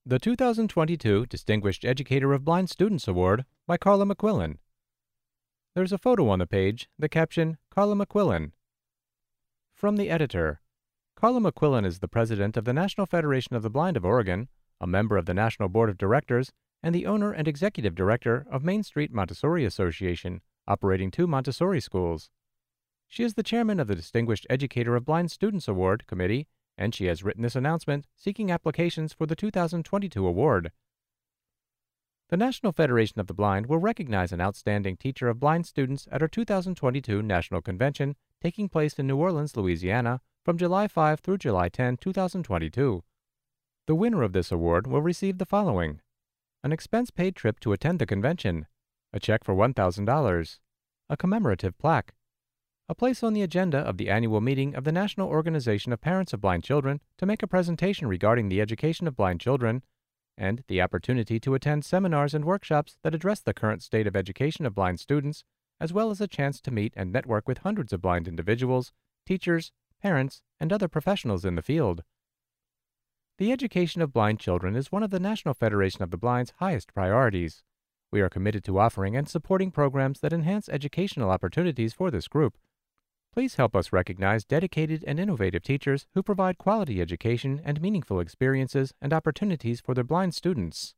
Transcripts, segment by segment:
The 2022 Distinguished Educator of Blind Students Award by Carla McQuillan. There's a photo on the page, the caption, Carla McQuillan. From the editor, Carla McQuillan is the president of the National Federation of the Blind of Oregon, a member of the National Board of Directors, and the owner and executive director of Main Street Montessori Association, operating 2 Montessori schools. She is the chairman of the Distinguished Educator of Blind Students Award Committee, and she has written this announcement seeking applications for the 2022 award. The National Federation of the Blind will recognize an outstanding teacher of blind students at our 2022 National Convention taking place in New Orleans, Louisiana, from July 5 through July 10, 2022. The winner of this award will receive the following: an expense-paid trip to attend the convention, a check for $1,000, a commemorative plaque, a place on the agenda of the annual meeting of the National Organization of Parents of Blind Children to make a presentation regarding the education of blind children, and the opportunity to attend seminars and workshops that address the current state of education of blind students, as well as a chance to meet and network with hundreds of blind individuals, teachers, parents, and other professionals in the field. The education of blind children is one of the National Federation of the Blind's highest priorities. We are committed to offering and supporting programs that enhance educational opportunities for this group. Please help us recognize dedicated and innovative teachers who provide quality education and meaningful experiences and opportunities for their blind students.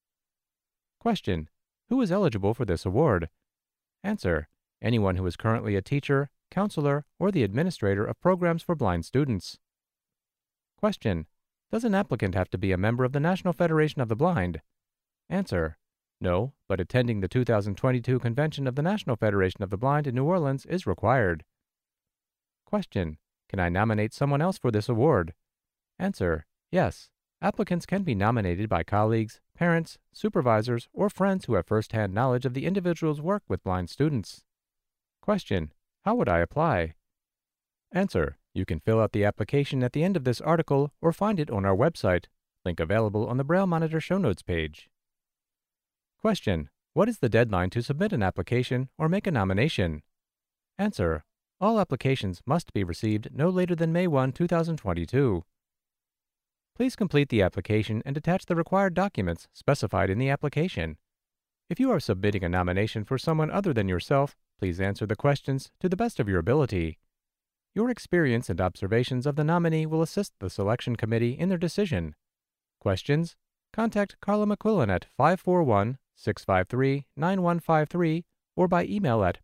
Question: who is eligible for this award? Answer: anyone who is currently a teacher, counselor, or the administrator of programs for blind students. Question: does an applicant have to be a member of the National Federation of the Blind? Answer: no, but attending the 2022 convention of the National Federation of the Blind in New Orleans is required. Question: can I nominate someone else for this award? Answer: yes. Applicants can be nominated by colleagues, parents, supervisors, or friends who have first-hand knowledge of the individual's work with blind students. Question: how would I apply? Answer: you can fill out the application at the end of this article or find it on our website, link available on the Braille Monitor show notes page. Question: what is the deadline to submit an application or make a nomination? Answer: all applications must be received no later than May 1, 2022. Please complete the application and attach the required documents specified in the application. If you are submitting a nomination for someone other than yourself, please answer the questions to the best of your ability. Your experience and observations of the nominee will assist the selection committee in their decision. Questions? Contact Carla McQuillan at 541-653-9153 or by email at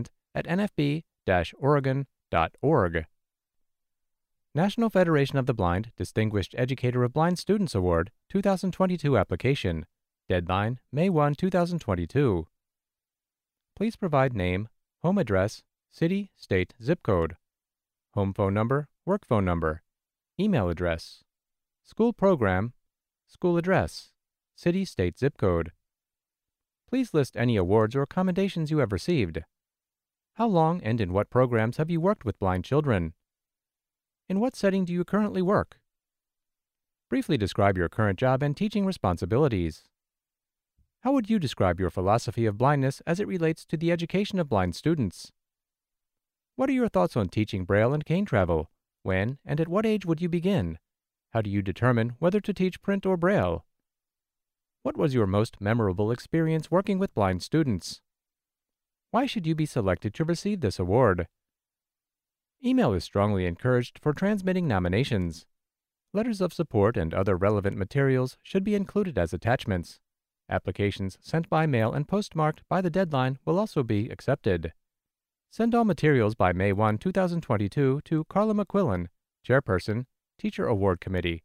president@nfb-oregon.org. National Federation of the Blind Distinguished Educator of Blind Students Award 2022 application. Deadline May 1, 2022. Please provide name, home address, city, state, zip code, home phone number, work phone number, email address, school program, school address, city, state, zip code. Please list any awards or commendations you have received. How long and in what programs have you worked with blind children? In what setting do you currently work? Briefly describe your current job and teaching responsibilities. How would you describe your philosophy of blindness as it relates to the education of blind students? What are your thoughts on teaching Braille and cane travel? When and at what age would you begin? How do you determine whether to teach print or Braille? What was your most memorable experience working with blind students? Why should you be selected to receive this award? Email is strongly encouraged for transmitting nominations. Letters of support and other relevant materials should be included as attachments. Applications sent by mail and postmarked by the deadline will also be accepted. Send all materials by May 1, 2022 to Carla McQuillan, Chairperson, Teacher Award Committee,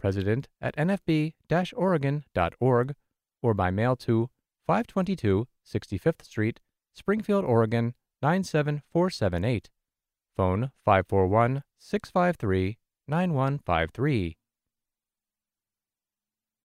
president@nfb-oregon.org, or by mail to 522 65th Street, Springfield, Oregon 97478. Phone 541-653-9153.